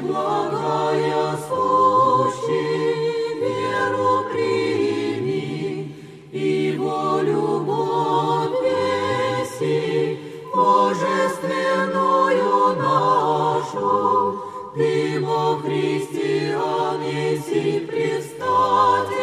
благая сущий, веру прими, и волю любовь неси, божественную нашу. Ты во христиан еси предстатель